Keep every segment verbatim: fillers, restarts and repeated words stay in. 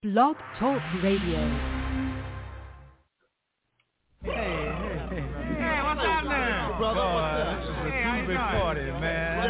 Blog Talk Radio. Hey, hey, hey. Hey, what's up now? Brother, Boy, what's up? this is a Hey, how you two-bit doing? party, man.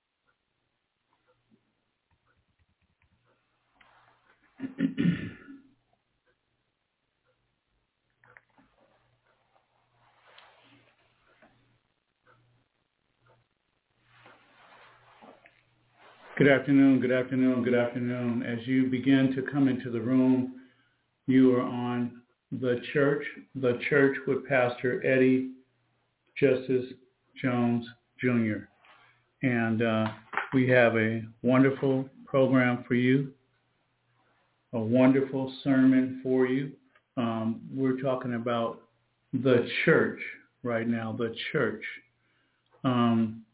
Good afternoon, good afternoon, good afternoon. As you begin to come into the room, you are on The Church, The Church with Pastor Eddie Justice Jones Junior And uh, we have a wonderful program for you, a wonderful sermon for you. Um, we're talking about the church right now, the church. Um,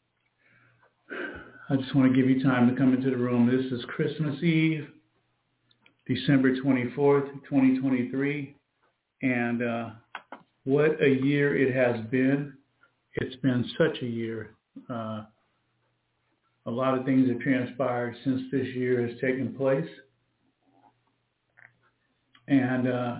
I just want to give you time to come into the room. This is Christmas Eve, December twenty-fourth, twenty twenty-three. And uh, what a year it has been. It's been such a year. Uh, a lot of things have transpired since this year has taken place. And uh,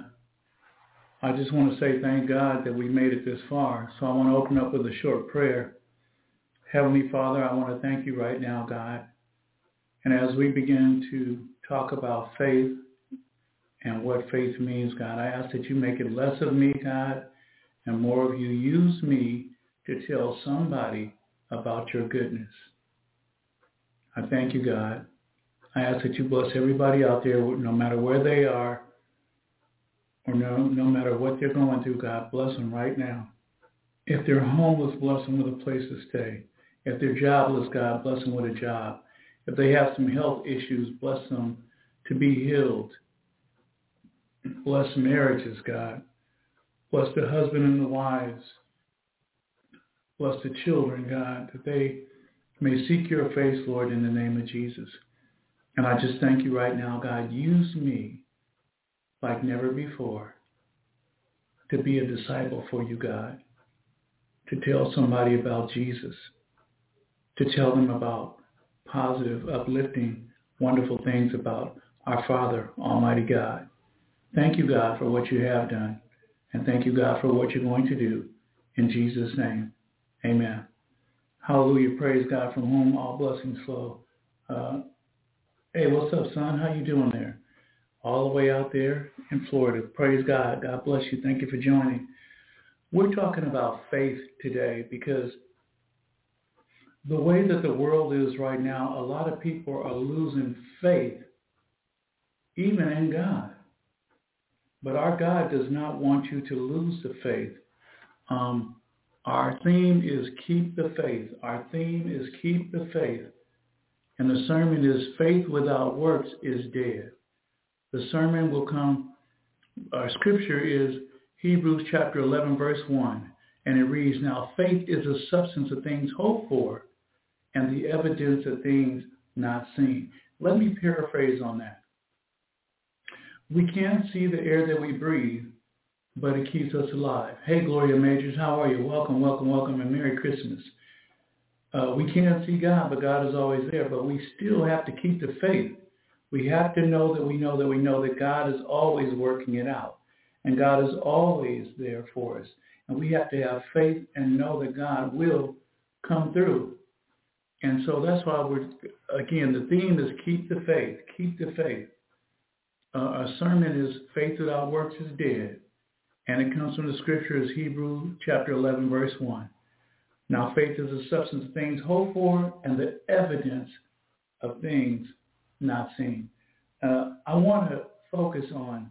I just want to say thank God that we made it this far. So I want to open up with a short prayer. Heavenly Father, I want to thank you right now, God. And as we begin to talk about faith and what faith means, God, I ask that you make it less of me, God, and more of you. Use me to tell somebody about your goodness. I thank you, God. I ask that you bless everybody out there, no matter where they are or no, no matter what they're going through, God, bless them right now. If they're homeless, bless them with a place to stay. If they're jobless, God, bless them with a job. If they have some health issues, bless them to be healed. Bless marriages, God. Bless the husband and the wives. Bless the children, God, that they may seek your face, Lord, in the name of Jesus. And I just thank you right now, God. Use me like never before to be a disciple for you, God, to tell somebody about Jesus, to tell them about positive, uplifting, wonderful things about our Father, Almighty God. Thank you, God, for what you have done. And thank you, God, for what you're going to do. In Jesus' name, amen. Hallelujah. Praise God, from whom all blessings flow. Uh, hey, what's up, son? How you doing there? All the way out there in Florida. Praise God. God bless you. Thank you for joining. We're talking about faith today because the way that the world is right now, a lot of people are losing faith, even in God. But our God does not want you to lose the faith. Um, our theme is keep the faith. Our theme is keep the faith. And the sermon is faith without works is dead. The sermon will come, our scripture is Hebrews chapter eleven, verse one. And it reads, now faith is the substance of things hoped for and the evidence of things not seen. Let me paraphrase on that. We can't see the air that we breathe, but it keeps us alive. Hey, Gloria Majors, how are you? Welcome, welcome, welcome, and Merry Christmas. Uh, we can't see God, but God is always there, but we still have to keep the faith. We have to know that we know that we know that God is always working it out, and God is always there for us. And we have to have faith and know that God will come through. And so that's why we're, again, the theme is keep the faith, keep the faith. Uh, our sermon is faith without works is dead. And it comes from the scriptures, Hebrews chapter eleven, verse one. Now faith is the substance of things hoped for and the evidence of things not seen. Uh, I want to focus on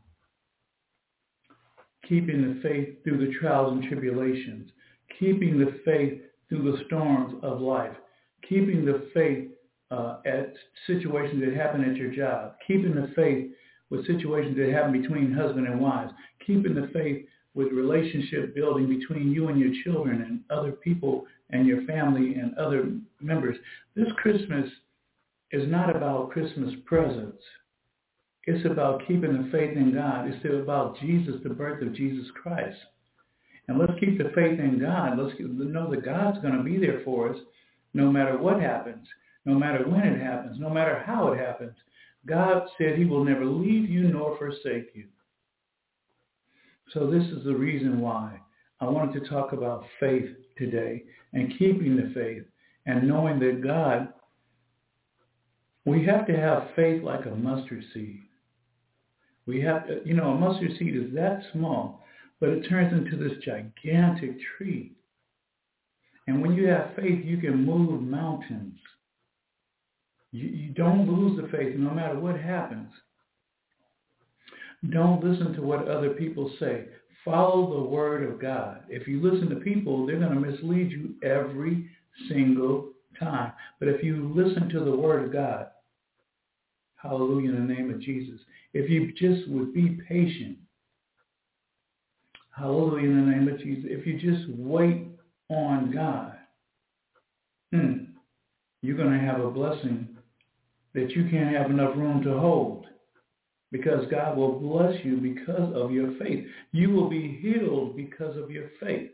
keeping the faith through the trials and tribulations, keeping the faith through the storms of life, keeping the faith uh, at situations that happen at your job, keeping the faith with situations that happen between husband and wives, keeping the faith with relationship building between you and your children and other people and your family and other members. This Christmas is not about Christmas presents. It's about keeping the faith in God. It's about Jesus, the birth of Jesus Christ. And let's keep the faith in God. Let's know that God's going to be there for us no matter what happens, no matter when it happens, no matter how it happens. God said he will never leave you nor forsake you. So this is the reason why I wanted to talk about faith today and keeping the faith and knowing that God, we have to have faith like a mustard seed. We have to, you know, a mustard seed is that small, but it turns into this gigantic tree. And when you have faith, you can move mountains. You, you don't lose the faith no matter what happens. Don't listen to what other people say. Follow the word of God. If you listen to people, they're going to mislead you every single time. But if you listen to the word of God, hallelujah, in the name of Jesus, if you just would be patient, hallelujah, in the name of Jesus, if you just wait on God, hmm, you're going to have a blessing that you can't have enough room to hold. Because God will bless you because of your faith. You will be healed because of your faith.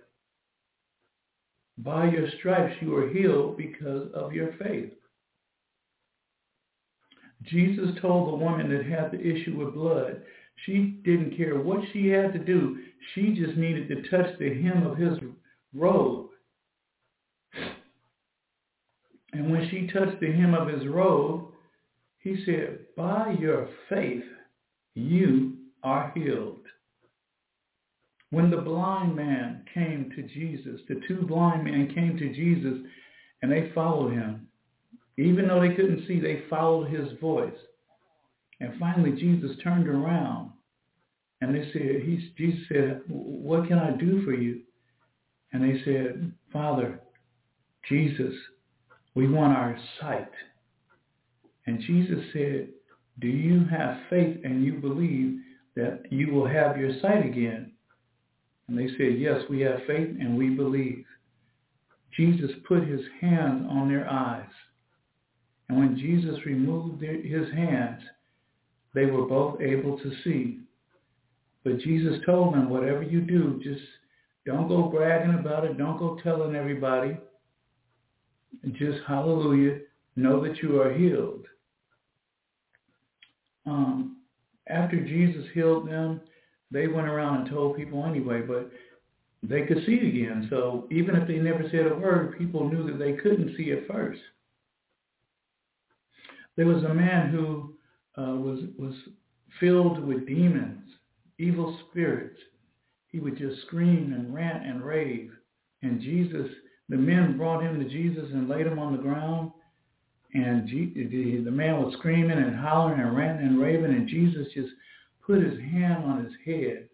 By your stripes you are healed because of your faith. Jesus told the woman that had the issue with blood, she didn't care what she had to do. She just needed to touch the hem of his robe. And when she touched the hem of his robe, he said, by your faith, you are healed. When the blind man came to Jesus, the two blind men came to Jesus and they followed him. Even though they couldn't see, they followed his voice. And finally, Jesus turned around and they said, he, Jesus said, what can I do for you? And they said, Father, Jesus, we want our sight. And Jesus said, do you have faith and you believe that you will have your sight again? And they said, yes, we have faith and we believe. Jesus put his hands on their eyes. And when Jesus removed their, his hands, they were both able to see. But Jesus told them, whatever you do, just don't go bragging about it. Don't go telling everybody. Just, hallelujah, know that you are healed. Um, after Jesus healed them, they went around and told people anyway, but they could see again. So even if they never said a word, people knew that they couldn't see at first. There was a man who uh, was was filled with demons, evil spirits. He would just scream and rant and rave. And Jesus, the men brought him to Jesus and laid him on the ground. And the man was screaming and hollering and ranting and raving, and Jesus just put his hand on his head.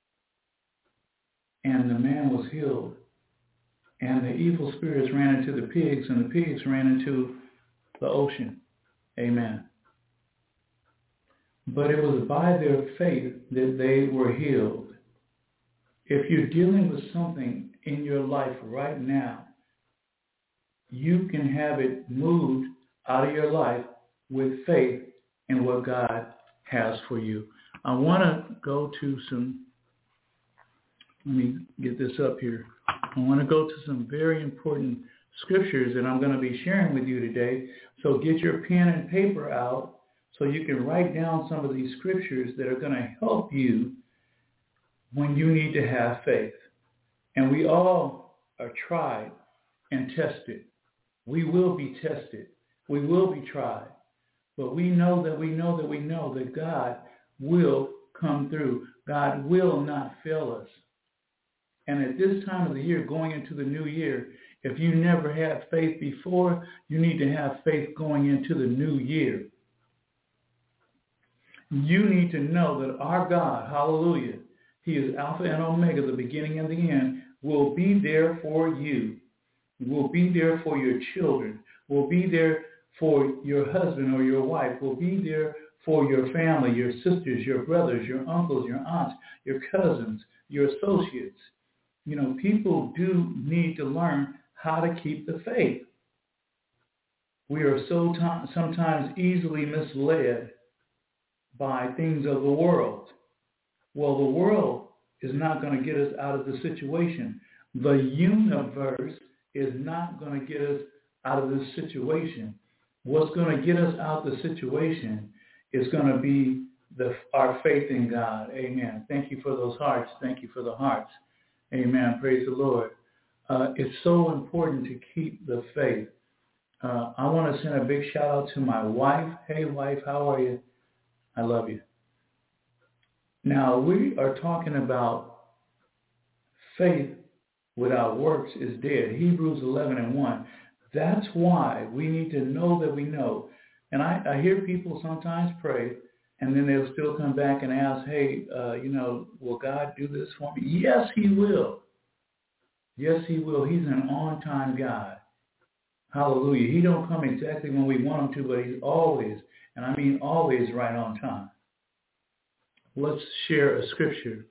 And the man was healed. And the evil spirits ran into the pigs, and the pigs ran into the ocean. Amen. But it was by their faith that they were healed. If you're dealing with something in your life right now, you can have it moved out of your life with faith in what God has for you. I want to go to some, let me get this up here. I want to go to some very important scriptures that I'm going to be sharing with you today. So get your pen and paper out so you can write down some of these scriptures that are going to help you when you need to have faith. And we all are tried and tested. We will be tested. We will be tried. But we know that we know that we know that God will come through. God will not fail us. And at this time of the year, going into the new year, if you never had faith before, you need to have faith going into the new year. You need to know that our God, hallelujah, he is Alpha and Omega, the beginning and the end, will be there for you. Will be there for your children. Will be there for your husband or your wife. Will be there for your family, your sisters, your brothers, your uncles, your aunts, your cousins, your associates. You know, people do need to learn how to keep the faith. We are so t- sometimes easily misled by things of the world. Well, the world is not going to get us out of the situation. The universe is not going to get us out of this situation. What's going to get us out of the situation is going to be the our faith in God. Amen. Thank you for those hearts. Thank you for the hearts. Amen. Praise the Lord. Uh, it's so important to keep the faith. Uh, I want to send a big shout out to my wife. Hey, wife, how are you? I love you. Now, we are talking about faith without works is dead. Hebrews eleven and one. That's why we need to know that we know. And I, I hear people sometimes pray, and then they'll still come back and ask, hey, uh, you know, will God do this for me? Yes, he will. Yes, he will. He's an on-time God. Hallelujah. He don't come exactly when we want him to, but he's always, and I mean always, right on time. Let's share a scripture.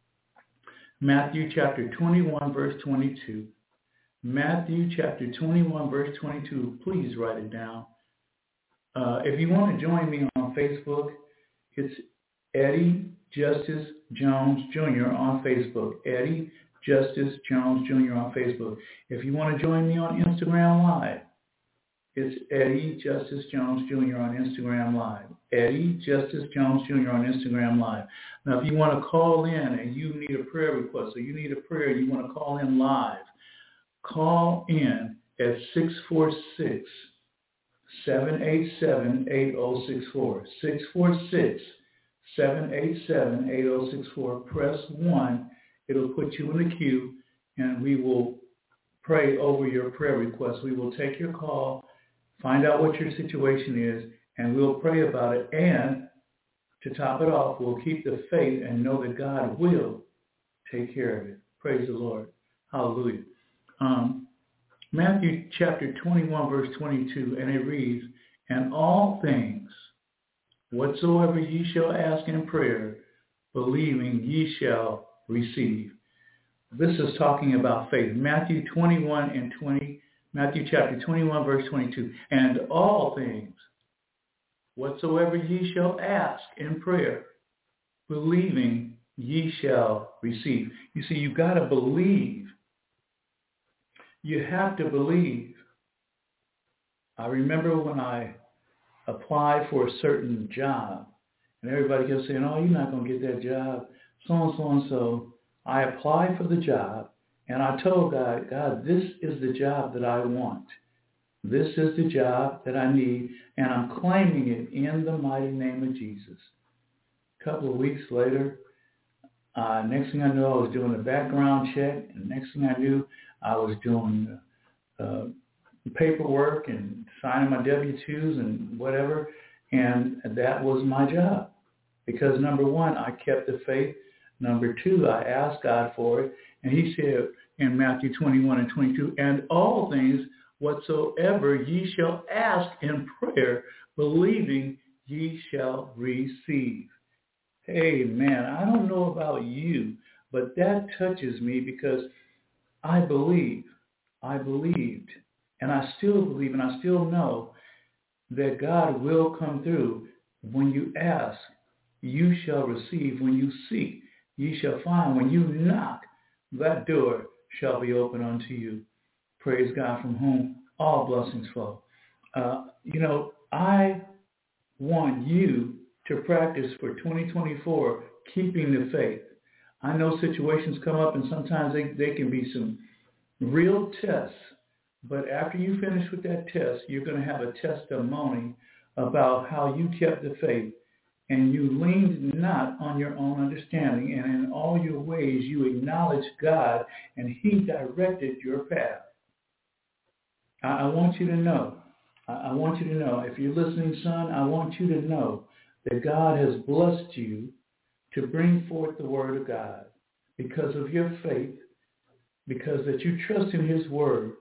Matthew chapter twenty-one, verse twenty-two. Matthew chapter twenty-one, verse twenty-two. Please write it down. Uh, if you want to join me on Facebook, it's Eddie Justice Jones Junior on Facebook. Eddie Justice Jones Junior on Facebook. If you want to join me on Instagram Live, it's Eddie Justice Jones Junior on Instagram Live. Eddie Justice Jones Junior on Instagram Live. Now, if you want to call in and you need a prayer request, or you need a prayer, you want to call in live, call in at six four six, seven eight seven, eight zero six four. six four six, seven eight seven, eight zero six four. Press one. It'll put you in the queue, and we will pray over your prayer request. We will take your call, find out what your situation is, and we'll pray about it. And to top it off, we'll keep the faith and know that God will take care of it. Praise the Lord. Hallelujah. Um, Matthew chapter twenty-one, verse twenty-two, and it reads, and all things whatsoever ye shall ask in prayer, believing ye shall receive. This is talking about faith. Matthew twenty-one and twenty, Matthew chapter twenty-one, verse twenty-two. And all things whatsoever ye shall ask in prayer, believing ye shall receive. You see, you've got to believe. You have to believe. I remember when I applied for a certain job, and everybody kept saying, oh, you're not going to get that job. So-and-so and so. I applied for the job, and I told God, God, this is the job that I want. This is the job that I need, and I'm claiming it in the mighty name of Jesus. A couple of weeks later, uh, next thing I knew, I was doing a background check, and next thing I knew, I was doing uh, paperwork and signing my W two's and whatever, and that was my job. Because number one, I kept the faith. Number two, I asked God for it, and he said in Matthew twenty-one and twenty-two, and all things whatsoever ye shall ask in prayer, believing ye shall receive. Amen. I don't know about you, but that touches me because I believe, I believed, and I still believe, and I still know that God will come through. When you ask, you shall receive. When you seek, ye shall find. When you knock, that door shall be open unto you. Praise God, from whom all blessings flow. Uh, you know, I want you to practice for twenty twenty-four, keeping the faith. I know situations come up, and sometimes they, they can be some real tests. But after you finish with that test, you're going to have a testimony about how you kept the faith. And you leaned not on your own understanding, and in all your ways you acknowledged God, and he directed your path. I, I want you to know, I, I want you to know, if you're listening, son, I want you to know that God has blessed you to bring forth the word of God because of your faith, because that you trust in his word.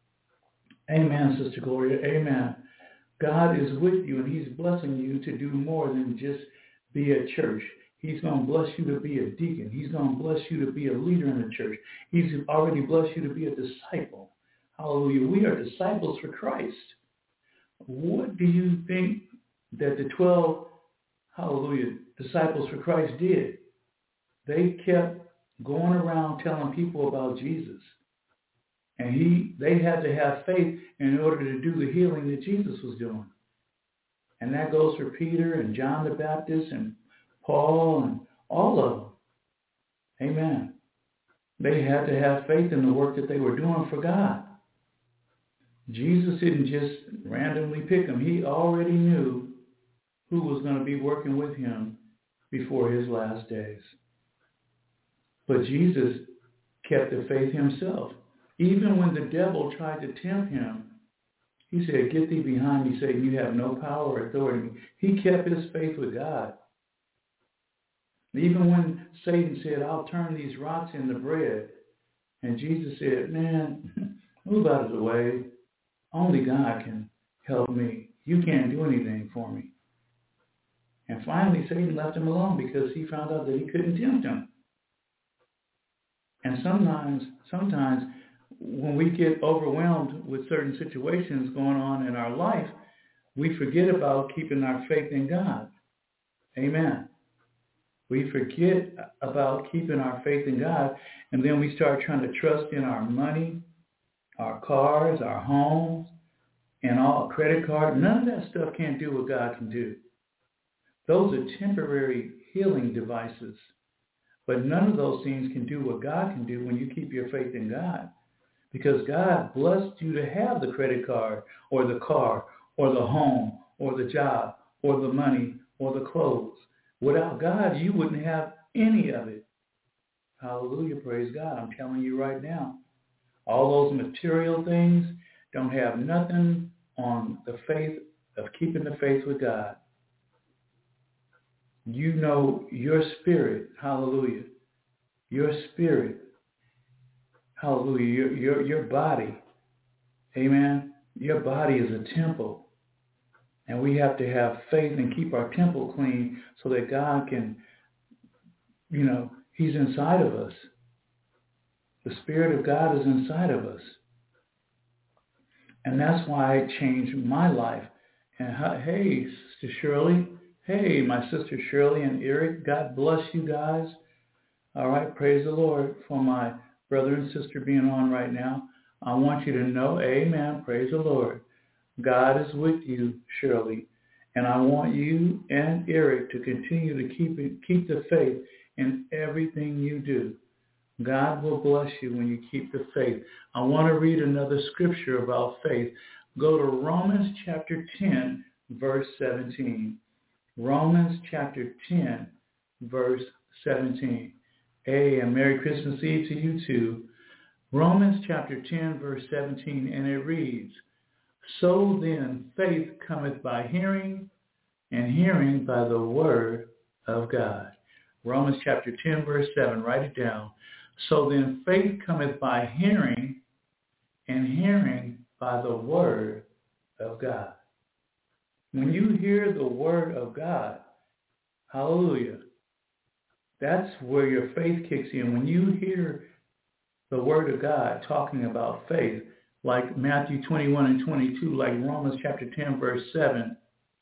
Amen, Sister Gloria. Amen. God is with you, and he's blessing you to do more than just be a church. He's going to bless you to be a deacon. He's going to bless you to be a leader in the church. He's already blessed you to be a disciple. Hallelujah. We are disciples for Christ. What do you think that the twelve, hallelujah, disciples for Christ did? They kept going around telling people about Jesus. And he, they had to have faith in order to do the healing that Jesus was doing. And that goes for Peter and John the Baptist and Paul and all of them. Amen. They had to have faith in the work that they were doing for God. Jesus didn't just randomly pick them. He already knew who was going to be working with him before his last days. But Jesus kept the faith himself. Even when the devil tried to tempt him, he said, "Get thee behind me, Satan. You have no power or authority." He kept his faith with God. Even when Satan said, "I'll turn these rocks into bread," and Jesus said, "Man, move out of the way. Only God can help me. You can't do anything for me." And finally, Satan left him alone because he found out that he couldn't tempt him. And sometimes, sometimes when we get overwhelmed with certain situations going on in our life, we forget about keeping our faith in God. Amen. We forget about keeping our faith in God, and then we start trying to trust in our money, our cars, our homes, and all credit card. None of that stuff can't do what God can do. Those are temporary healing devices. But none of those things can do what God can do when you keep your faith in God. Because God blessed you to have the credit card or the car or the home or the job or the money or the clothes. Without God, you wouldn't have any of it. Hallelujah, praise God. I'm telling you right now. All those material things don't have nothing on the faith of keeping the faith with God. You know your spirit, hallelujah, your spirit, hallelujah, your, your, your body, amen, your body is a temple. And we have to have faith and keep our temple clean so that God can, you know, he's inside of us. The Spirit of God is inside of us. And that's why it changed my life. And hey, Sister Shirley, hey, my sister Shirley and Eric, God bless you guys. All right, praise the Lord for my brother and sister being on right now. I want you to know, amen, praise the Lord. God is with you, Shirley. And I want you and Eric to continue to keep it, keep the faith in everything you do. God will bless you when you keep the faith. I want to read another scripture about faith. Go to Romans chapter ten, verse seventeen. Romans chapter ten, verse seventeen. Hey, and Merry Christmas Eve to you too. Romans chapter ten, verse seventeen, and it reads, "So then faith cometh by hearing, and hearing by the word of God." Romans chapter ten, verse seven, write it down. "So then faith cometh by hearing, and hearing by the word of God." When you hear the word of God, hallelujah, that's where your faith kicks in. When you hear the word of God talking about faith, like Matthew twenty-one and twenty-two, like Romans chapter ten, verse seven,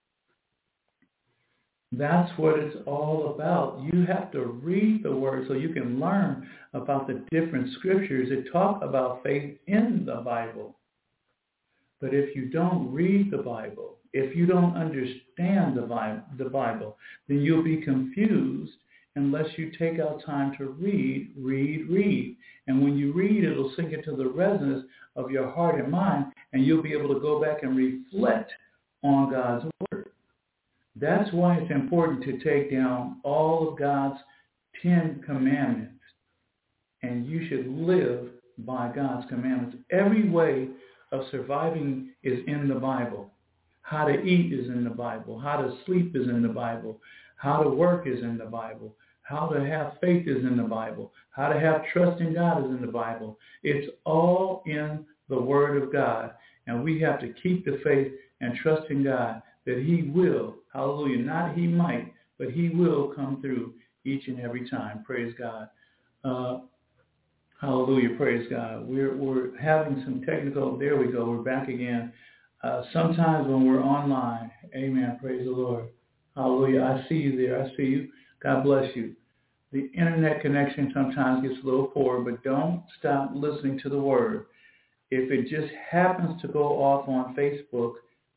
that's what it's all about. You have to read the word so you can learn about the different scriptures that talk about faith in the Bible. But if you don't read the Bible, if you don't understand the Bible, then you'll be confused unless you take out time to read, read, read. And when you read, it'll sink into the resonance of your heart and mind, and you'll be able to go back and reflect on God's word. That's why it's important to take down all of God's Ten Commandments. And you should live by God's commandments. Every way of surviving is in the Bible. How to eat is in the Bible. How to sleep is in the Bible. How to work is in the Bible. How to have faith is in the Bible. How to have trust in God is in the Bible. It's all in the Word of God. And we have to keep the faith and trust in God that he will, hallelujah, not he might, but he will come through each and every time. Praise God. Uh, hallelujah, praise God. We're, we're having some technical, there we go, we're back again. Uh, sometimes when we're online, amen, praise the Lord. Hallelujah, I see you there, I see you. God bless you. The internet connection sometimes gets a little poor, but don't stop listening to the word. If it just happens to go off on Facebook,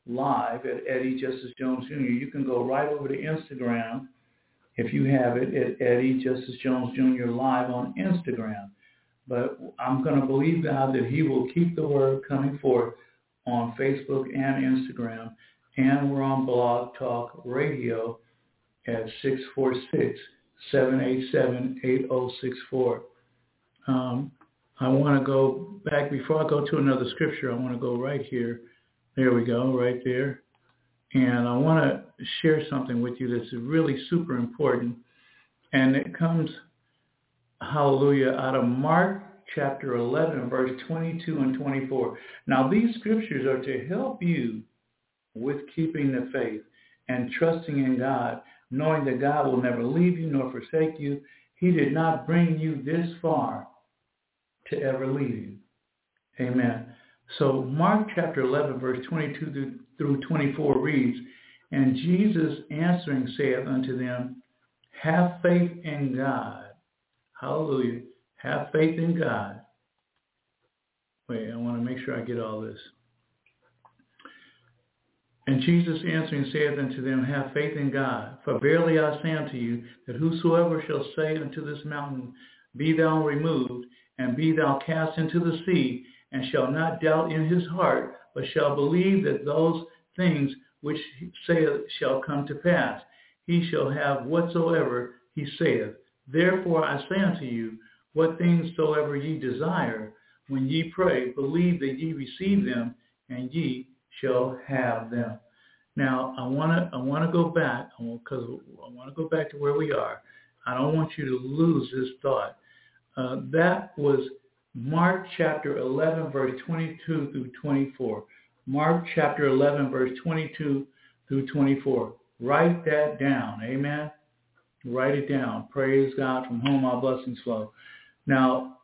Live at Eddie Justice Jones Junior You can go right over to Instagram if you have it at Eddie Justice Jones Junior Live on Instagram. But I'm going to believe God that he will keep the word coming forth on Facebook and Instagram. And we're on Blog Talk Radio at six four six, seven eight seven, eight zero six four. Um, I want to go back, before I go to another scripture, I want to go right here. There we go, right there. And I want to share something with you that's really super important. And it comes, hallelujah, out of Mark chapter eleven, verse twenty-two and twenty-four. Now, these scriptures are to help you with keeping the faith and trusting in God, knowing that God will never leave you nor forsake you. He did not bring you this far to ever leave you. Amen. So Mark chapter eleven, verse twenty-two through twenty-four reads, "And Jesus answering saith unto them, have faith in God." Hallelujah. Have faith in God. Wait, I want to make sure I get all this. "And Jesus answering saith unto them, have faith in God. For verily I say unto you, that whosoever shall say unto this mountain, be thou removed, and be thou cast into the sea, and shall not doubt in his heart, but shall believe that those things which he saith shall come to pass, he shall have whatsoever he saith. Therefore I say unto you, what things soever ye desire, when ye pray, believe that ye receive them, and ye shall have them." Now, I want to I want to go back, because I want to go back to where we are. I don't want you to lose this thought. Uh, that was Mark chapter eleven, verse twenty-two through twenty-four. Mark chapter eleven, verse twenty-two through twenty-four. Write that down. Amen. Write it down. Praise God, from whom all blessings flow. Now,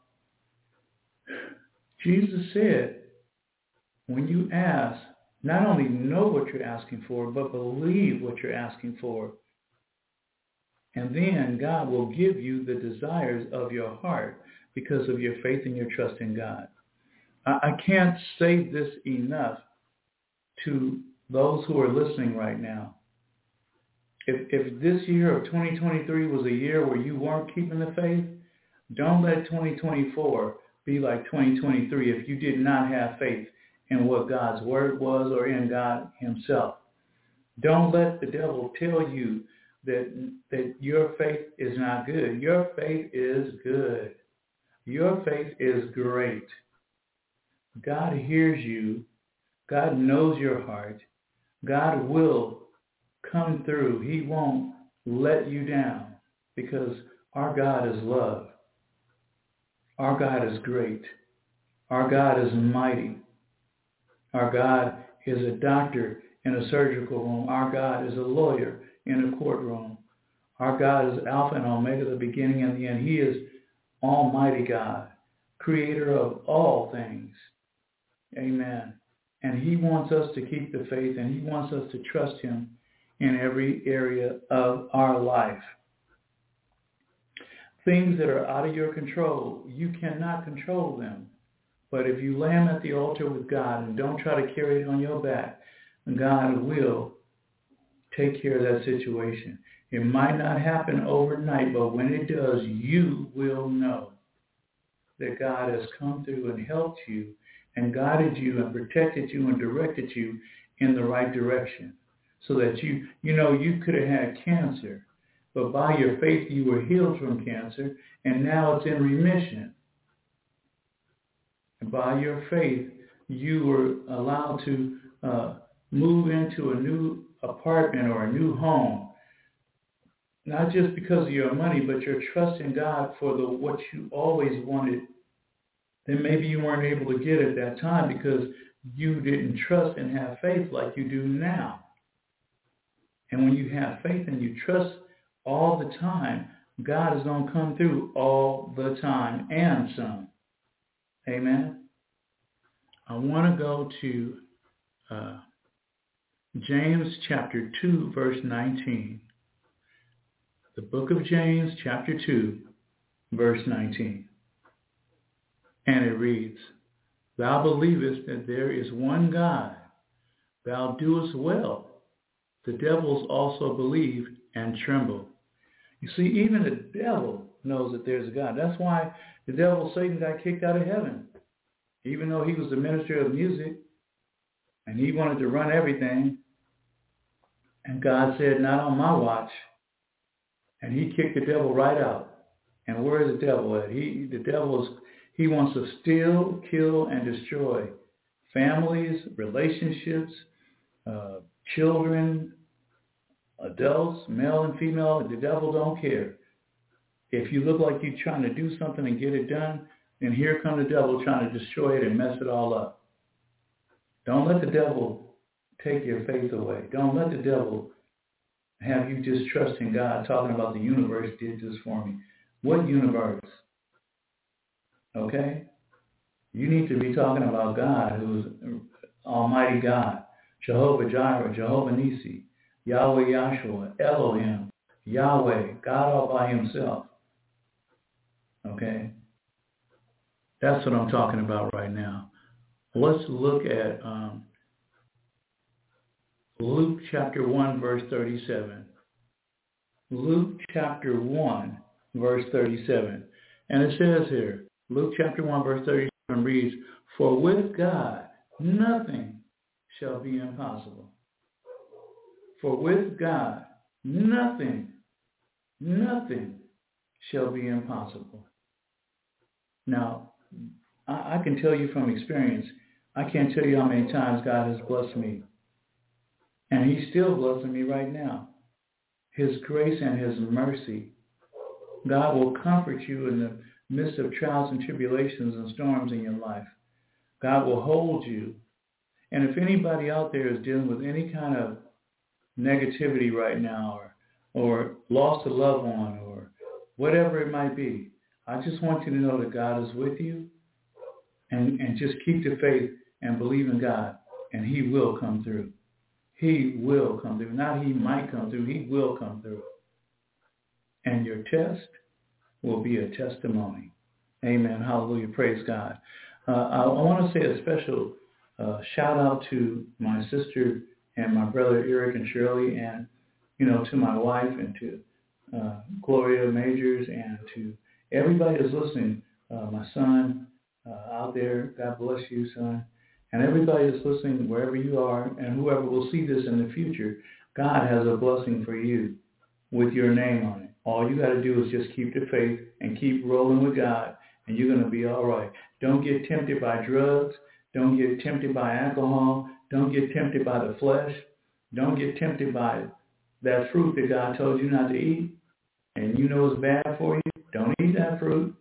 Jesus said, when you ask, not only know what you're asking for, but believe what you're asking for. And then God will give you the desires of your heart because of your faith and your trust in God. I, I can't say this enough to those who are listening right now. If, if this year of twenty twenty-three was a year where you weren't keeping the faith, don't let twenty twenty-four be like twenty twenty-three if you did not have faith in what God's word was or in God himself. Don't let the devil tell you that, that your faith is not good. Your faith is good. Your faith is great. God hears you. God knows your heart. God will come through. He won't let you down, because our God is love. Our God is great. Our God is mighty. Our God is a doctor in a surgical room. Our God is a lawyer in a courtroom. Our God is Alpha and Omega, the beginning and the end. He is Almighty God, creator of all things. Amen. And he wants us to keep the faith, and he wants us to trust him in every area of our life. Things that are out of your control, you cannot control them. But if you lay them at the altar with God and don't try to carry it on your back, God will take care of that situation. It might not happen overnight, but when it does, you will know that God has come through and helped you and guided you and protected you and directed you in the right direction. So that you, you know, you could have had cancer, but by your faith you were healed from cancer, and now it's in remission. And by your faith, you were allowed to uh, move into a new apartment or a new home, not just because of your money, but your trust in God for the what you always wanted. Then maybe you weren't able to get at that time because you didn't trust and have faith like you do now. And when you have faith and you trust all the time, God is going to come through all the time and some. Amen. I want to go to uh, James chapter two, verse nineteen. The book of James chapter two, verse nineteen. And it reads, "Thou believest that there is one God. thou doest well. The devils also believe and tremble. You see, even the devil knows that there's a God. That's why the devil, Satan, got kicked out of heaven. Even though he was the minister of music and he wanted to run everything, and God said, not on my watch. And he kicked the devil right out. And where is the devil at? He, the devil is, he wants to steal, kill, and destroy families, relationships, uh, children, adults, male and female. The devil don't care. If you look like you're trying to do something and get it done, then here comes the devil trying to destroy it and mess it all up. Don't let the devil take your faith away. Don't let the devil have you just trust in God, talking about the universe did this for me. What universe? Okay? You need to be talking about God, who is Almighty God, Jehovah Jireh, Jehovah Nisi, Yahweh Yahshua, Elohim, Yahweh, God all by himself. Okay? That's what I'm talking about right now. Let's look at um, Luke chapter one, verse thirty-seven. Luke chapter one, verse thirty-seven. And it says here, Luke chapter one, verse thirty-seven reads, for with God nothing shall be impossible. For with God nothing, nothing shall be impossible. Now, I, I can tell you from experience, I can't tell you how many times God has blessed me. And he's still blessing me right now. His grace and his mercy. God will comfort you in the midst of trials and tribulations and storms in your life. God will hold you. And if anybody out there is dealing with any kind of negativity right now, or or lost a loved one, or whatever it might be, I just want you to know that God is with you, and, and just keep the faith and believe in God, and he will come through. He will come through. Not he might come through, he will come through. And your test will be a testimony. Amen. Hallelujah. Praise God. Uh, I, I want to say a special uh, shout out to my sister and my brother Eric and Shirley, and, you know, to my wife, and to uh, Gloria Majors, and to everybody that's listening. Uh, my son uh, out there, God bless you, son. And everybody that's listening, wherever you are, and whoever will see this in the future, God has a blessing for you with your name on it. All you got to do is just keep the faith and keep rolling with God, and you're going to be all right. Don't get tempted by drugs. Don't get tempted by alcohol. Don't get tempted by the flesh. Don't get tempted by that fruit that God told you not to eat, and you know it's bad for you. Don't eat that fruit.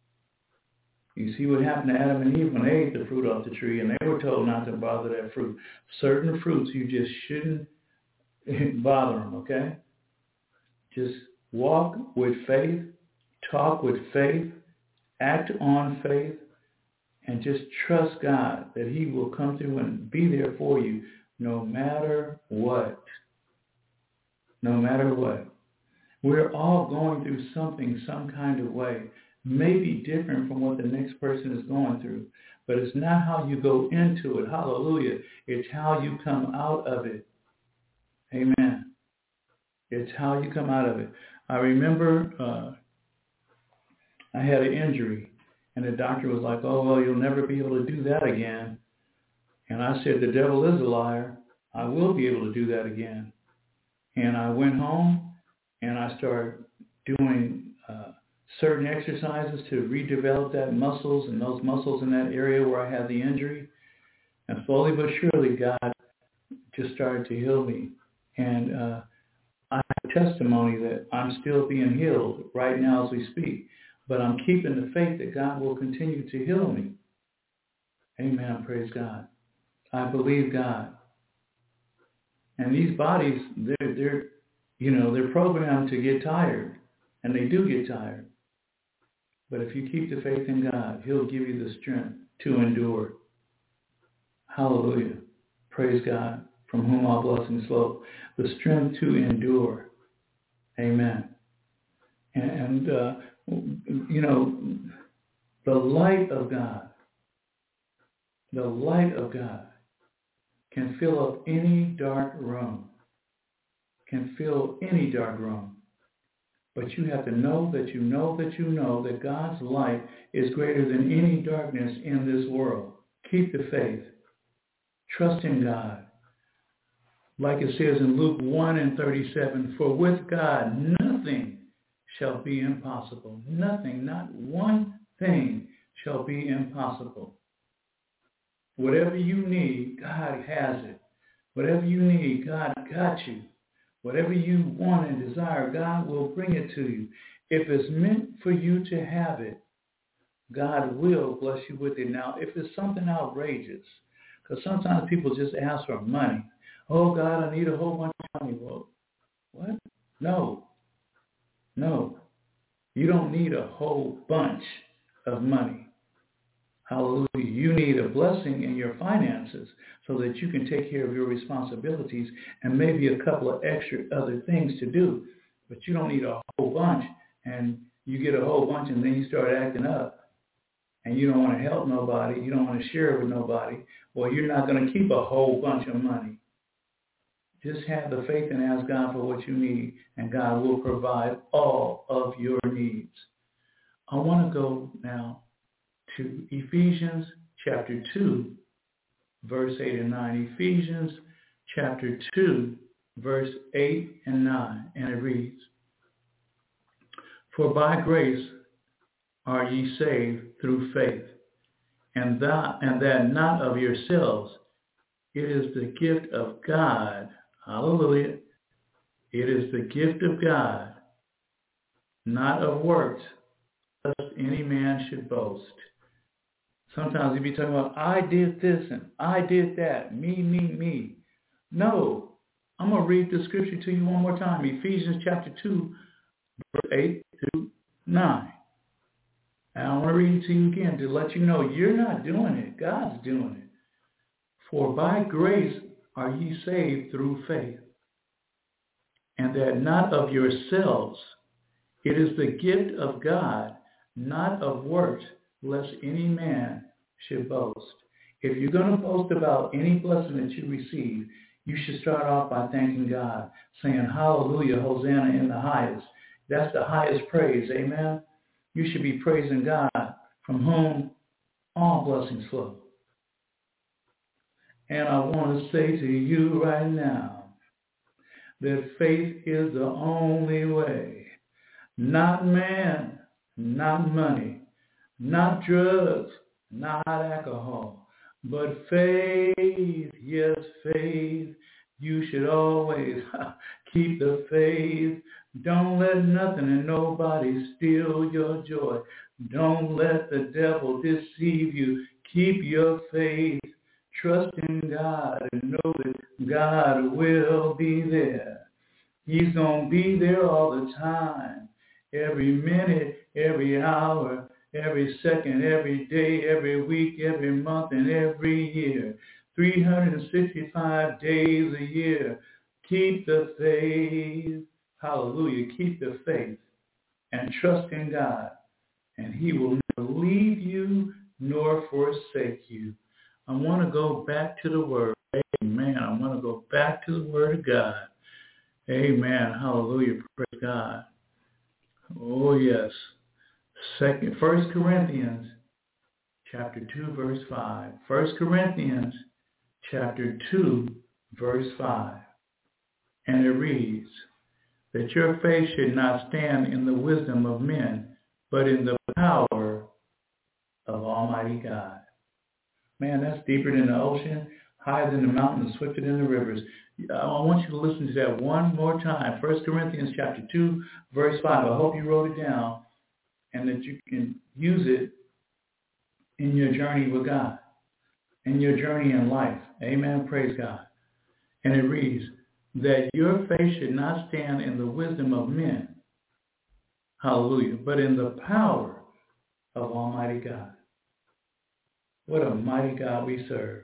You see what happened to Adam and Eve when they ate the fruit off the tree, and they were told not to bother that fruit. Certain fruits you just shouldn't bother them, okay? Just walk with faith, talk with faith, act on faith, and just trust God that he will come through and be there for you no matter what. No matter what. We're all going through something some kind of way. May be different from what the next person is going through, but it's not how you go into it. Hallelujah. It's how you come out of it. Amen. It's how you come out of it. I remember uh, I had an injury, and the doctor was like, oh, well, you'll never be able to do that again. And I said, the devil is a liar. I will be able to do that again. And I went home, and I started doing uh, certain exercises to redevelop that muscles and those muscles in that area where I had the injury. And slowly but surely, God just started to heal me. And uh, I have a testimony that I'm still being healed right now as we speak. But I'm keeping the faith that God will continue to heal me. Amen. Praise God. I believe God. And these bodies, they're, they're, you know, they're programmed to get tired. And they do get tired. But if you keep the faith in God, he'll give you the strength to endure. Hallelujah. Praise God, from whom all blessings flow. The strength to endure. Amen. And, uh, you know, the light of God, the light of God can fill up any dark room, can fill any dark room. But you have to know that you know that you know that God's light is greater than any darkness in this world. Keep the faith. Trust in God. Like it says in Luke one and thirty-seven, for with God nothing shall be impossible. Nothing, not one thing shall be impossible. Whatever you need, God has it. Whatever you need, God got you. Whatever you want and desire, God will bring it to you. If it's meant for you to have it, God will bless you with it. Now, if it's something outrageous, because sometimes people just ask for money. Oh, God, I need a whole bunch of money. Well, what? No. No. You don't need a whole bunch of money. Hallelujah. You need a blessing in your finances so that you can take care of your responsibilities and maybe a couple of extra other things to do. But you don't need a whole bunch, and you get a whole bunch and then you start acting up and you don't want to help nobody. You don't want to share it with nobody. Well, you're not going to keep a whole bunch of money. Just have the faith and ask God for what you need, and God will provide all of your needs. I want to go now to Ephesians chapter two, verse eight and nine. Ephesians chapter two, verse eight and nine. And it reads, for by grace are ye saved through faith, and that, and that not of yourselves. It is the gift of God. Hallelujah. It is the gift of God, not of works, lest any man should boast. Sometimes you be talking about, I did this and I did that, me, me, me. No, I'm going to read the scripture to you one more time. Ephesians chapter two, verse eight to nine. And I want to read it to you again to let you know you're not doing it. God's doing it. For by grace are ye saved through faith, and that not of yourselves. It is the gift of God, not of works, lest any man should boast. If you're going to boast about any blessing that you receive, you should start off by thanking God, saying, hallelujah, Hosanna in the highest. That's the highest praise, amen? You should be praising God, from whom all blessings flow. And I want to say to you right now that faith is the only way. Not man, not money, not drugs, not alcohol, but faith, yes, faith. You should always keep the faith. Don't let nothing and nobody steal your joy. Don't let the devil deceive you. Keep your faith. Trust in God and know that God will be there. He's going to be there all the time. Every minute, every hour, every second, every day, every week, every month, and every year. three hundred sixty-five days a year. Keep the faith. Hallelujah. Keep the faith and trust in God. And he will never leave you nor forsake you. I want to go back to the word. Amen. I want to go back to the word of God. Amen. Hallelujah. Praise God. Oh, yes. Second, First Corinthians chapter two, verse five. First Corinthians chapter two, verse five. And it reads, that your faith should not stand in the wisdom of men, but in the power of Almighty God. Man, that's deeper than the ocean, higher than the mountains, swifter than the rivers. I want you to listen to that one more time. First Corinthians chapter two, verse five. I hope you wrote it down and that you can use it in your journey with God, in your journey in life. Amen. Praise God. And it reads, that your faith should not stand in the wisdom of men. Hallelujah. But in the power of Almighty God. What a mighty God we serve.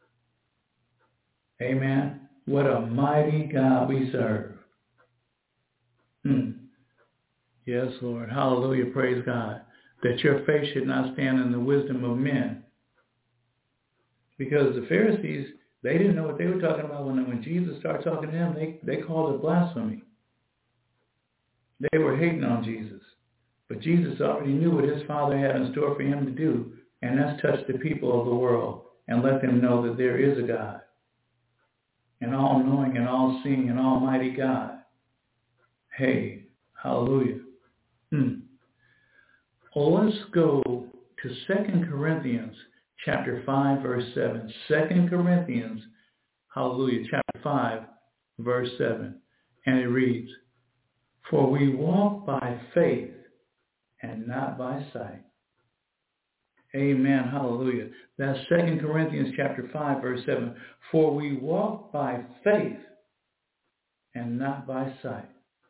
Amen. What a mighty God we serve. Hmm. Yes, Lord. Hallelujah. Praise God. That your faith should not stand in the wisdom of men. Because the Pharisees, They didn't know what they were talking about. When, when Jesus started talking to them, they, they called it blasphemy. They were hating on Jesus. But Jesus already knew what his Father had in store for him to do, and that's touch the people of the world and let them know that there is a God, an all-knowing and all-seeing and almighty God. Hey, hallelujah. Hmm. Well, let's go to Second Corinthians chapter five, verse seven. Second Corinthians, hallelujah, chapter five, verse seven. And it reads, "For we walk by faith and not by sight." Amen, hallelujah. That's Second Corinthians chapter five, verse seven. "For we walk by faith and not by sight."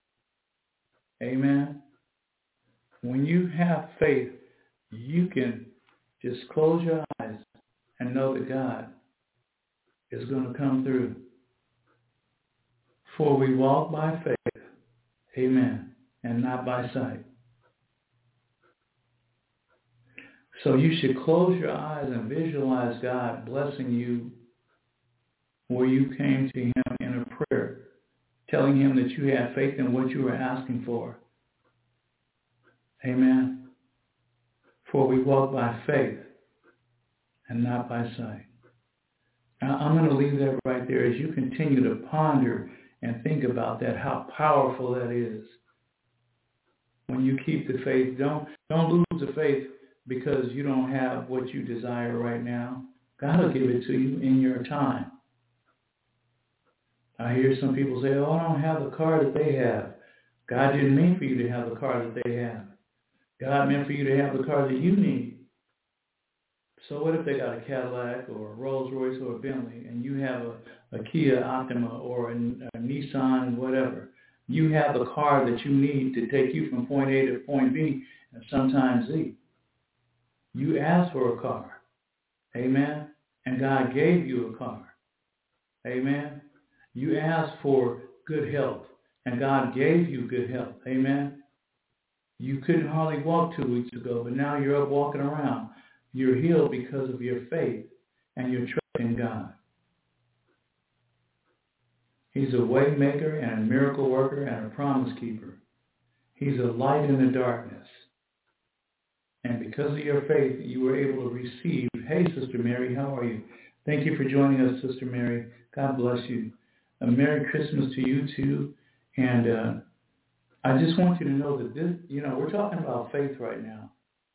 Amen. When you have faith, you can just close your eyes and know that God is going to come through. For we walk by faith, amen, and not by sight. So you should close your eyes and visualize God blessing you where you came to him in a prayer, telling him that you had faith in what you were asking for. Amen. For we walk by faith and not by sight. Now, I'm going to leave that right there as you continue to ponder and think about that, how powerful that is. When you keep the faith, don't, don't lose the faith because you don't have what you desire right now. God will give it to you in your time. I hear some people say, oh, I don't have the car that they have. God didn't mean for you to have the car that they have. God meant for you to have the car that you need. So what if they got a Cadillac or a Rolls Royce or a Bentley and you have a, a Kia Optima or a, a Nissan, whatever? You have the car that you need to take you from point A to point B and sometimes Z. You asked for a car. Amen. And God gave you a car. Amen. You asked for good health and God gave you good health. Amen. You couldn't hardly walk two weeks ago, but now you're up walking around. You're healed because of your faith and your trust in God. He's a way maker and a miracle worker and a promise keeper. He's a light in the darkness. And because of your faith, you were able to receive. Hey, Sister Mary, how are you? Thank you for joining us, Sister Mary. God bless you. A Merry Christmas to you, too. And uh, I just want you to know that this, you know, we're talking about faith right now.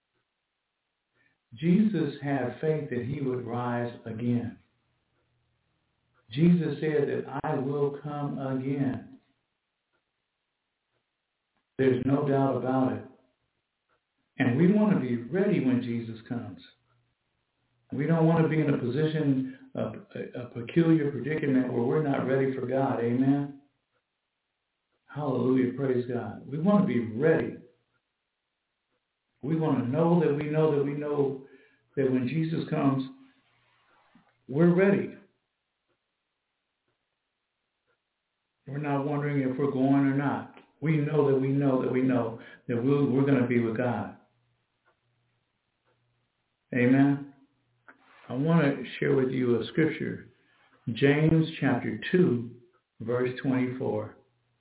Jesus had faith that he would rise again. Jesus said that I will come again. There's no doubt about it. And we want to be ready when Jesus comes. We don't want to be in a position, of a, a peculiar predicament where we're not ready for God. Amen? Hallelujah. Praise God. We want to be ready. We want to know that we know that we know that when Jesus comes, we're ready. We're not wondering if we're going or not. We know that we know that we know that we're, we're going to be with God. Amen. I want to share with you a scripture. James chapter two, verse twenty-four.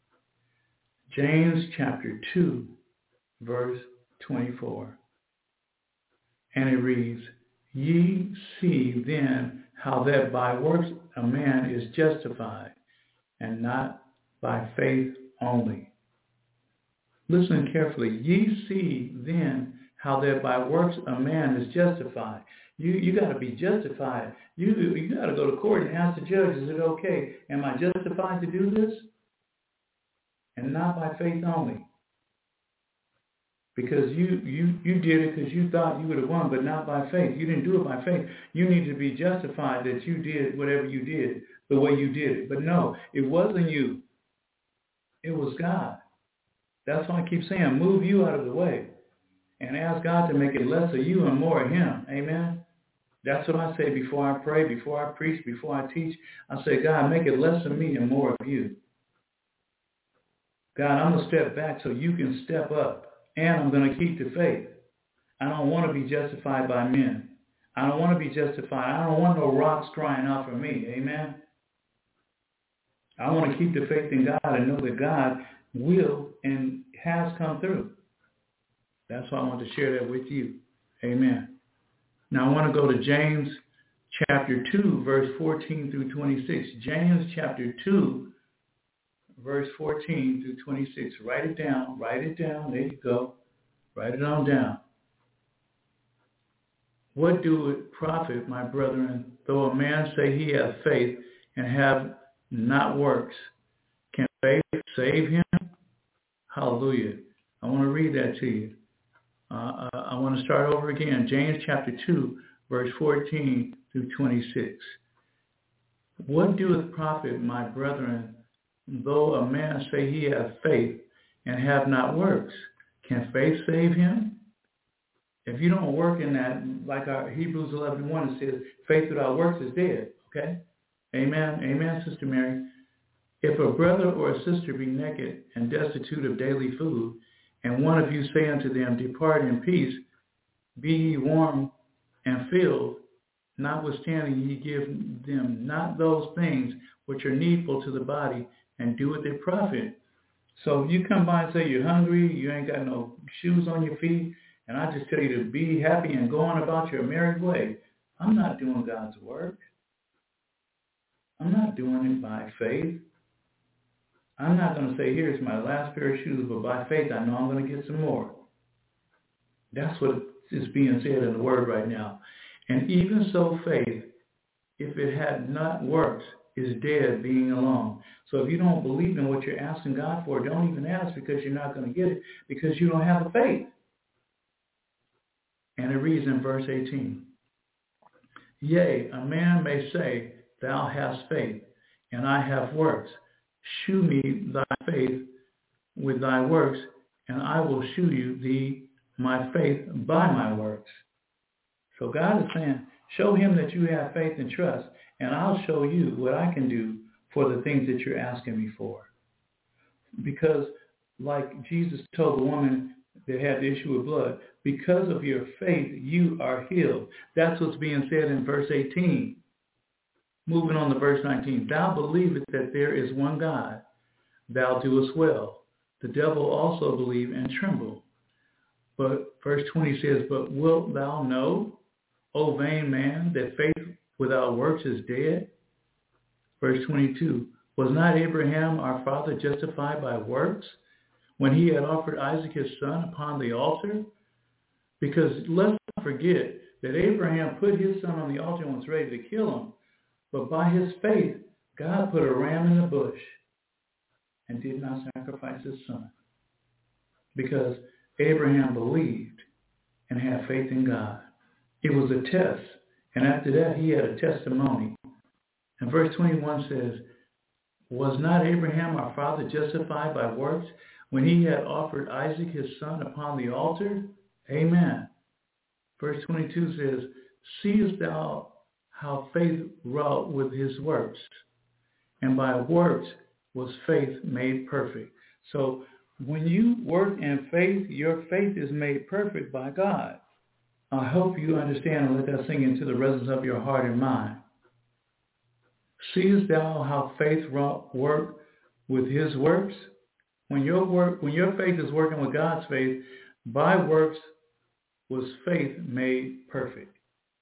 James chapter two, verse twenty-four. And it reads, Ye see then how that by works a man is justified, and not by faith only. Listen carefully. Ye see then how that by works a man is justified. You you got to be justified. You you got to go to court and ask the judge, is it okay? Am I justified to do this? And not by faith only. Because you you you did it because you thought you would have won, but not by faith. You didn't do it by faith. You need to be justified that you did whatever you did the way you did it. But no, it wasn't you. It was God. That's why I keep saying, move you out of the way and ask God to make it less of you and more of him. Amen? That's what I say before I pray, before I preach, before I teach. I say, God, make it less of me and more of you. God, I'm going to step back so you can step up. And I'm going to keep the faith. I don't want to be justified by men. I don't want to be justified. I don't want no rocks crying out for me. Amen. I want to keep the faith in God and know that God will and has come through. That's why I want to share that with you. Amen. Now I want to go to James chapter two, verse fourteen through twenty-six. James chapter two, verse fourteen through twenty-six. Write it down. Write it down. There you go. Write it on down. What do it profit, my brethren, though a man say he hath faith and have not works? Can faith save him? Hallelujah. I want to read that to you. Uh, I want to start over again. James chapter two, verse fourteen through twenty-six. What doeth profit, my brethren, though a man say he hath faith and have not works? Can faith save him? If you don't work in that, like our Hebrews eleven one, it says, faith without works is dead. Okay? Amen. Amen, Sister Mary. If a brother or a sister be naked and destitute of daily food, and one of you say unto them, depart in peace, be ye warm and filled, notwithstanding ye give them not those things which are needful to the body, and do it their profit. So if you come by and say you're hungry, you ain't got no shoes on your feet, and I just tell you to be happy and go on about your merry way, I'm not doing God's work. I'm not doing it by faith. I'm not going to say, here's my last pair of shoes, but by faith I know I'm going to get some more. That's what is being said in the word right now. And even so, faith, if it had not works, is dead being alone. So if you don't believe in what you're asking God for, don't even ask, because you're not going to get it, because you don't have the faith. And it reads in verse eighteen, yea, a man may say, thou hast faith, and I have works. Shew me thy faith with thy works, and I will shew you thee my faith by my works. So God is saying, show him that you have faith and trust, and I'll show you what I can do for the things that you're asking me for. Because like Jesus told the woman that had the issue of blood, because of your faith, you are healed. That's what's being said in verse eighteen. Moving on to verse nineteen. Thou believest that there is one God. Thou doest well. The devil also believe and tremble. But verse twenty says, but wilt thou know, O vain man, that faith without works is dead? Verse twenty-two. Was not Abraham our father justified by works when he had offered Isaac his son upon the altar? Because let's not forget that Abraham put his son on the altar and was ready to kill him. But by his faith, God put a ram in the bush and did not sacrifice his son. Because Abraham believed and had faith in God. It was a test. And after that, he had a testimony. And verse twenty-one says, was not Abraham our father justified by works when he had offered Isaac his son upon the altar? Amen. Verse twenty-two says, seest thou how faith wrought with his works, and by works was faith made perfect. So when you work in faith, your faith is made perfect by God. I hope you understand and let that sink into the resonance of your heart and mind. Seest thou how faith wrought work with his works? When your work, when your faith is working with God's faith, by works was faith made perfect.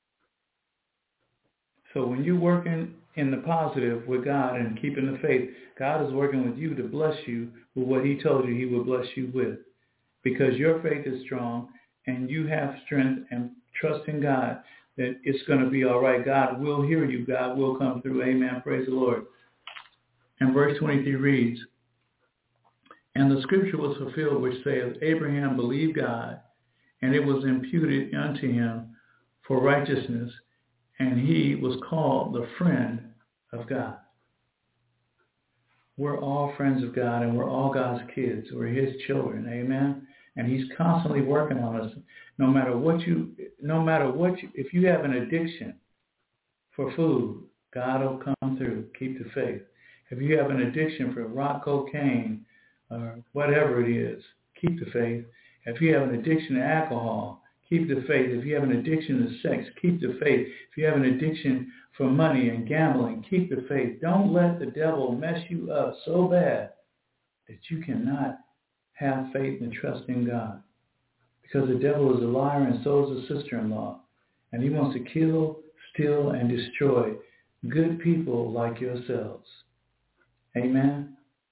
So when you're working in the positive with God and keeping the faith, God is working with you to bless you with what he told you he would bless you with. Because your faith is strong and you have strength and trust in God that it's going to be all right. God will hear you. God will come through. Amen. Praise the Lord. And verse twenty-three reads, and the scripture was fulfilled which saith, Abraham believed God, and it was imputed unto him for righteousness, and he was called the friend of God. We're all friends of God, and we're all God's kids. We're his children. Amen. And he's constantly working on us. No matter what you, no matter what you, if you have an addiction for food, God will come through. Keep the faith. If you have an addiction for rock cocaine or whatever it is, keep the faith. If you have an addiction to alcohol, keep the faith. If you have an addiction to sex, keep the faith. If you have an addiction for money and gambling, keep the faith. Don't let the devil mess you up so bad that you cannot have faith and trust in God. Because the devil is a liar and so is a sister-in-law. And he wants to kill, steal, and destroy good people like yourselves. Amen.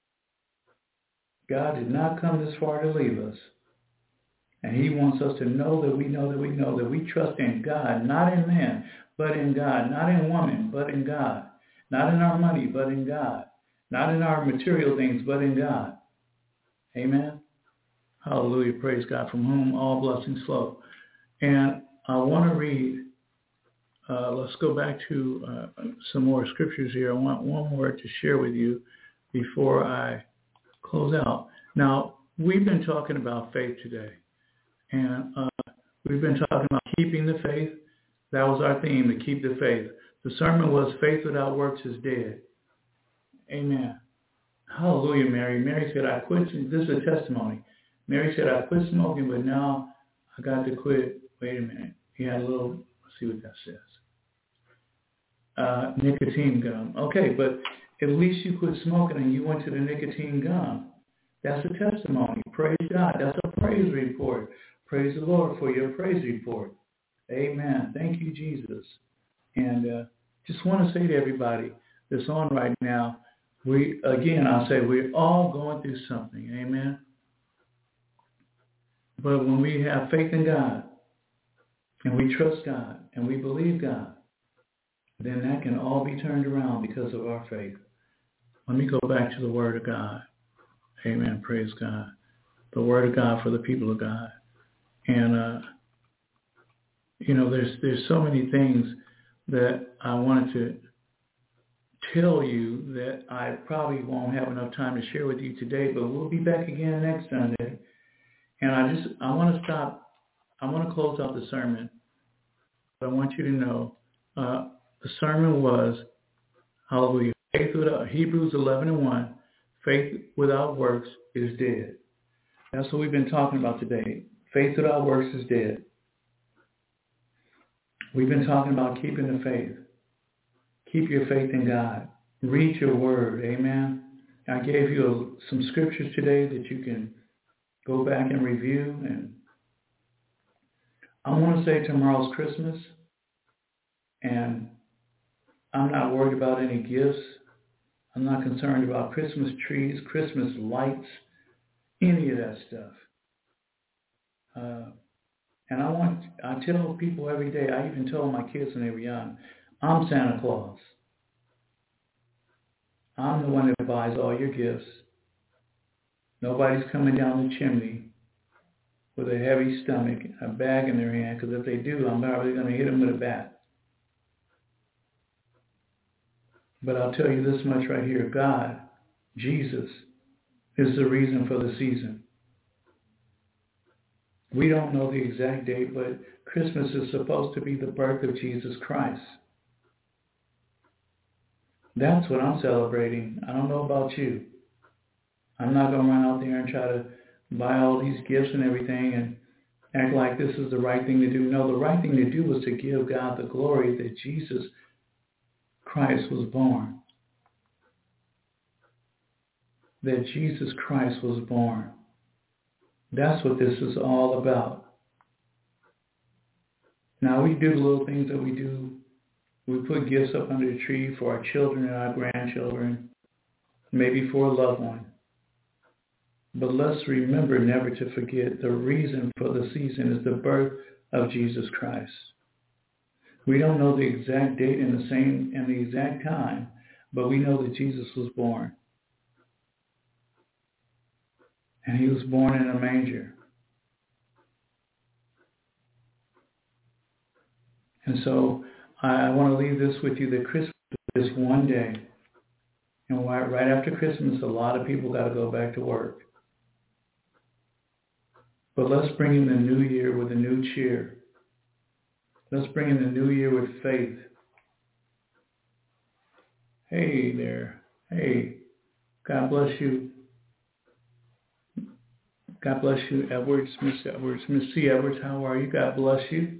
God did not come this far to leave us. And he wants us to know that we know that we know that we trust in God, not in man, but in God. Not in woman, but in God. Not in our money, but in God. Not in our material things, but in God. Amen. Hallelujah. Praise God, from whom all blessings flow. And I want to read, uh, let's go back to uh, some more scriptures here. I want one more to share with you before I close out. Now, we've been talking about faith today. And uh, we've been talking about keeping the faith. That was our theme, to keep the faith. The sermon was faith without works is dead. Amen. Hallelujah, Mary. Mary said, I quit. This is a testimony. Mary said, I quit smoking, but now I got to quit. Wait a minute. He had a little, let's see what that says. Uh, nicotine gum. Okay, but at least you quit smoking and you went to the nicotine gum. That's a testimony. Praise God. That's a praise report. Praise the Lord for your praise report. Amen. Thank you, Jesus. And uh, just want to say to everybody that's on right now, we again, I'll say we're all going through something. Amen. But when we have faith in God and we trust God and we believe God, then that can all be turned around because of our faith. Let me go back to the Word of God. Amen. Praise God. The Word of God for the people of God. And, uh, you know, there's there's so many things that I wanted to tell you that I probably won't have enough time to share with you today, but we'll be back again next Sunday. And I just, I want to stop, I want to close out the sermon. But I want you to know, uh, the sermon was, hallelujah, faith without, Hebrews eleven and one, faith without works is dead. That's what we've been talking about today. Faith without works is dead. We've been talking about keeping the faith. Keep your faith in God. Read your word. Amen. I gave you a, some scriptures today that you can go back and review. And I want to say tomorrow's Christmas. And I'm not worried about any gifts. I'm not concerned about Christmas trees, Christmas lights, any of that stuff. Uh, and I want, I tell people every day, I even told my kids when they were young, I'm Santa Claus. I'm the one that buys all your gifts. Nobody's coming down the chimney with a heavy stomach, a bag in their hand, because if they do, I'm probably going to hit them with a bat. But I'll tell you this much right here. God, Jesus, is the reason for the season. We don't know the exact date, but Christmas is supposed to be the birth of Jesus Christ. That's what I'm celebrating. I don't know about you. I'm not going to run out there and try to buy all these gifts and everything and act like this is the right thing to do. No, the right thing to do was to give God the glory that Jesus Christ was born. That Jesus Christ was born. That's what this is all about. Now we do the little things that we do. We put gifts up under the tree for our children and our grandchildren, maybe for a loved one. But let's remember never to forget the reason for the season is the birth of Jesus Christ. We don't know the exact date and the same and the exact time, but we know that Jesus was born. And he was born in a manger. And so I, I want to leave this with you that Christmas is one day. And right after Christmas, a lot of people got to go back to work. But let's bring in the new year with a new cheer. Let's bring in the new year with faith. Hey there. Hey, God bless you. God bless you, Edwards, Miss Edwards. Miss C. Edwards, how are you? God bless you.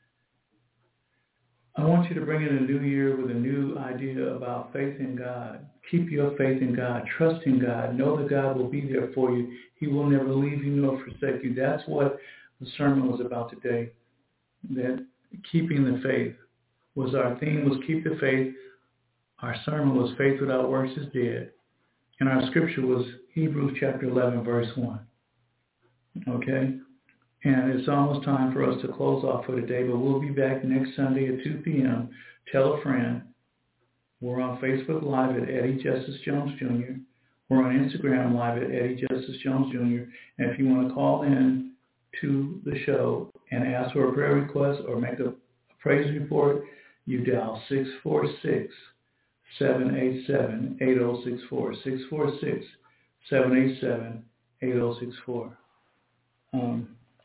I want you to bring in a new year with a new idea about faith in God. Keep your faith in God. Trust in God. Know that God will be there for you. He will never leave you nor forsake you. That's what the sermon was about today. That keeping the faith was our theme, was keep the faith. Our sermon was faith without works is dead. And our scripture was Hebrews chapter eleven, verse one. Okay? And it's almost time for us to close off for today, but we'll be back next Sunday at two p.m. Tell a friend. We're on Facebook Live at Eddie Justice Jones Junior We're on Instagram Live at Eddie Justice Jones Junior And if you want to call in to the show and ask for a prayer request or make a praise report, you dial six four six, seven eight seven, eight zero six four, six four six, seven eight seven, eight zero six four. Um,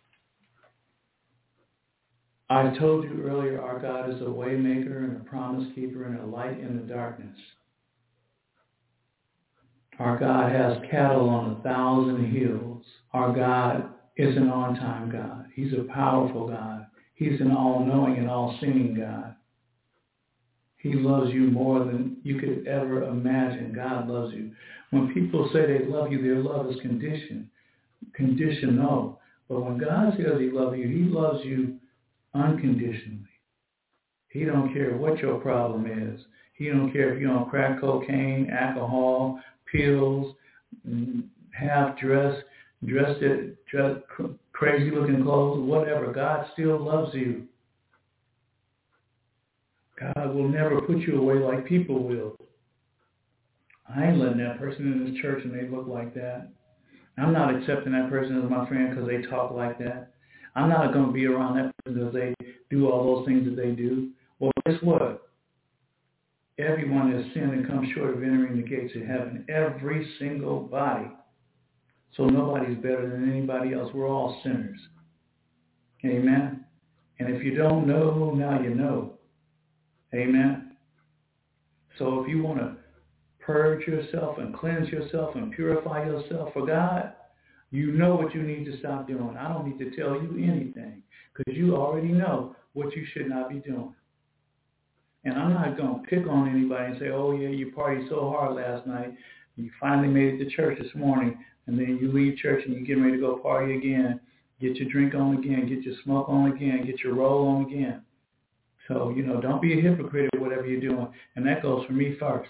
I told you earlier, our God is a way maker and a promise keeper and a light in the darkness. Our God has cattle on a thousand hills. Our God is an on-time God. He's a powerful God. He's an all-knowing and all-seeing God. He loves you more than you could ever imagine. God loves you. When people say they love you, their love is conditioned, conditional. But when God says he loves you, he loves you unconditionally. He don't care what your problem is. He don't care if you're on crack cocaine, alcohol, pills, half dressed, dressed in dressed, crazy looking clothes, whatever. God still loves you. God will never put you away like people will. I ain't letting that person in this church and they look like that. I'm not accepting that person as my friend because they talk like that. I'm not going to be around that person because they do all those things that they do. Well, guess what? Everyone has sinned and come short of entering the gates of heaven. Every single body. So nobody's better than anybody else. We're all sinners. Amen? And if you don't know, now you know. Amen? So if you want to purge yourself and cleanse yourself and purify yourself for God, you know what you need to stop doing. I don't need to tell you anything because you already know what you should not be doing. And I'm not going to pick on anybody and say, oh, yeah, you partied so hard last night. You finally made it to church this morning, and then you leave church and you're getting ready to go party again, get your drink on again, get your smoke on again, get your roll on again. So, you know, don't be a hypocrite at whatever you're doing. And that goes for me first.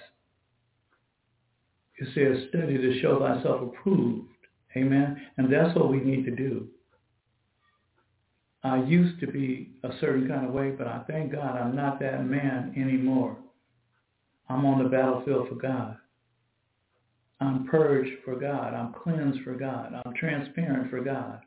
It says, study to show thyself approved. Amen. And that's what we need to do. I used to be a certain kind of way, but I thank God I'm not that man anymore. I'm on the battlefield for God. I'm purged for God. I'm cleansed for God. I'm transparent for God.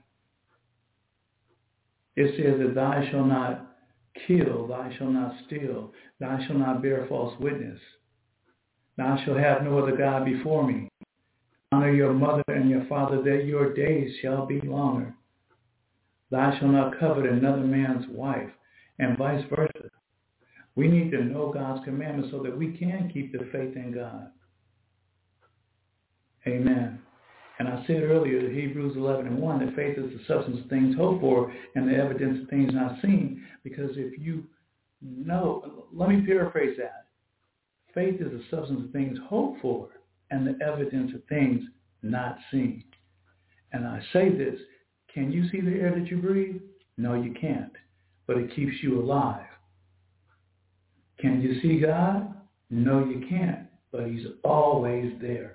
It says that thou shalt not kill, thou shalt not steal, thou shalt not bear false witness. Thou shalt have no other God before me. Honor your mother and your father, that your days shall be longer. Thou shalt not covet another man's wife, and vice versa. We need to know God's commandments so that we can keep the faith in God. Amen. And I said earlier, Hebrews eleven and one, that faith is the substance of things hoped for and the evidence of things not seen. Because if you know, let me paraphrase that. Faith is the substance of things hoped for and the evidence of things not seen. And I say this, can you see the air that you breathe? No, you can't. But it keeps you alive. Can you see God? No, you can't. But he's always there.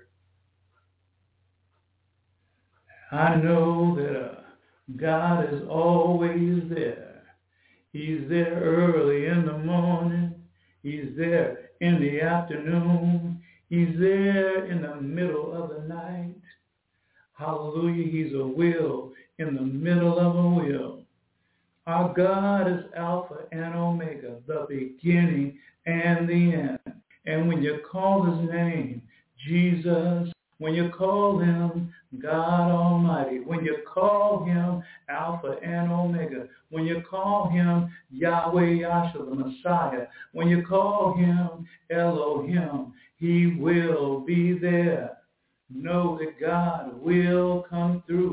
I know that uh, God is always there. He's there early in the morning. He's there in the afternoon. He's there in the middle of the night. Hallelujah. He's a will in the middle of a will. Our God is Alpha and Omega, the beginning and the end. And when you call his name, Jesus, when you call him God Almighty, when you call him Alpha and Omega, when you call him Yahweh Yahshua, the Messiah, when you call him Elohim, he will be there. Know that God will come through.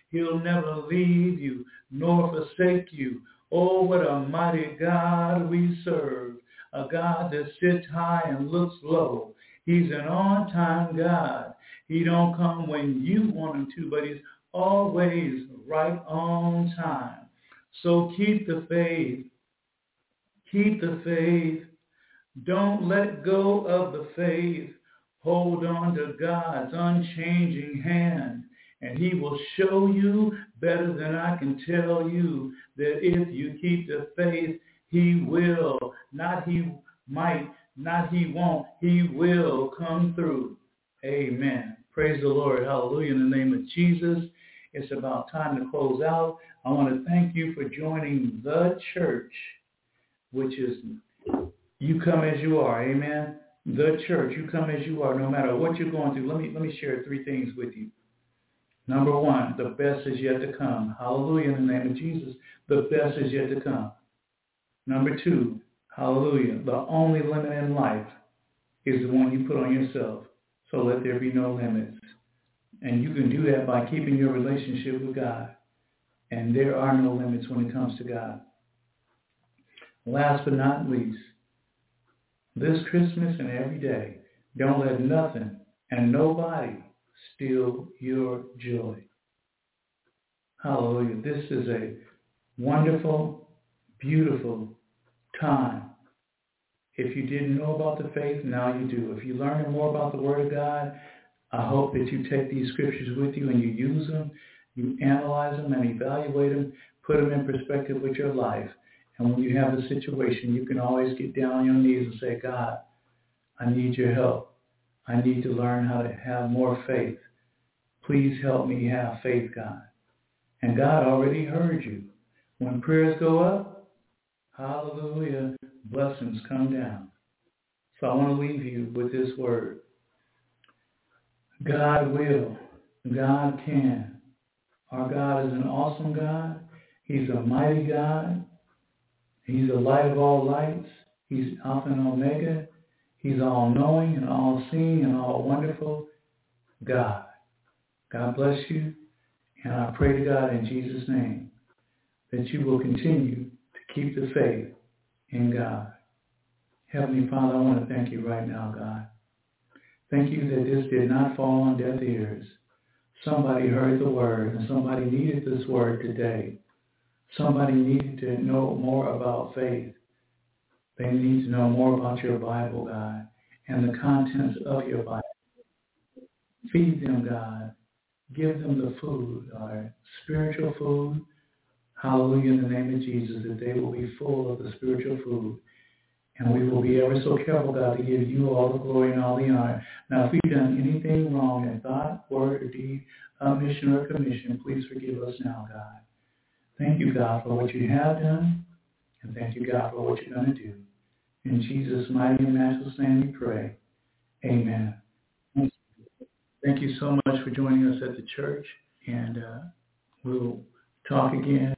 He'll never leave you nor forsake you. Oh, what a mighty God we serve, a God that sits high and looks low. He's an on-time God. He don't come when you want him to, but he's always right on time. So keep the faith. Keep the faith. Don't let go of the faith. Hold on to God's unchanging hand, and he will show you better than I can tell you that if you keep the faith, he will. Not he might, not he won't. He will come through. Amen. Praise the Lord. Hallelujah. In the name of Jesus. It's about time to close out. I want to thank you for joining the church, which is you come as you are. Amen. The church, you come as you are, no matter what you're going through. Let me let me share three things with you. Number one, the best is yet to come. Hallelujah, in the name of Jesus. The best is yet to come. Number two, hallelujah, the only limit in life is the one you put on yourself. So let there be no limits. And you can do that by keeping your relationship with God. And there are no limits when it comes to God. Last but not least, this Christmas and every day, don't let nothing and nobody steal your joy. Hallelujah. This is a wonderful, beautiful time. If you didn't know about the faith, now you do. If you learn more about the Word of God, I hope that you take these scriptures with you and you use them, you analyze them and evaluate them, put them in perspective with your life. And when you have a situation, you can always get down on your knees and say, God, I need your help. I need to learn how to have more faith. Please help me have faith, God. And God already heard you. When prayers go up, hallelujah, blessings come down. So I want to leave you with this word. God will. God can. Our God is an awesome God. He's a mighty God. He's the light of all lights. He's Alpha and Omega. He's all-knowing and all-seeing and all-wonderful God. God bless you. And I pray to God in Jesus' name that you will continue to keep the faith in God. Heavenly Father, I want to thank you right now, God. Thank you that this did not fall on deaf ears. Somebody heard the word, and somebody needed this word today. Somebody needed to know more about faith. They need to know more about your Bible, God, and the contents of your Bible. Feed them, God. Give them the food, God, spiritual food. Hallelujah, in the name of Jesus, that they will be full of the spiritual food. And we will be ever so careful, God, to give you all the glory and all the honor. Now, if we've done anything wrong in thought, word, or deed, omission, or commission, please forgive us now, God. Thank you, God, for what you have done, and thank you, God, for what you're going to do. In Jesus' mighty and matchless name we pray. Amen. Thank you so much for joining us at the church, and uh, we'll talk again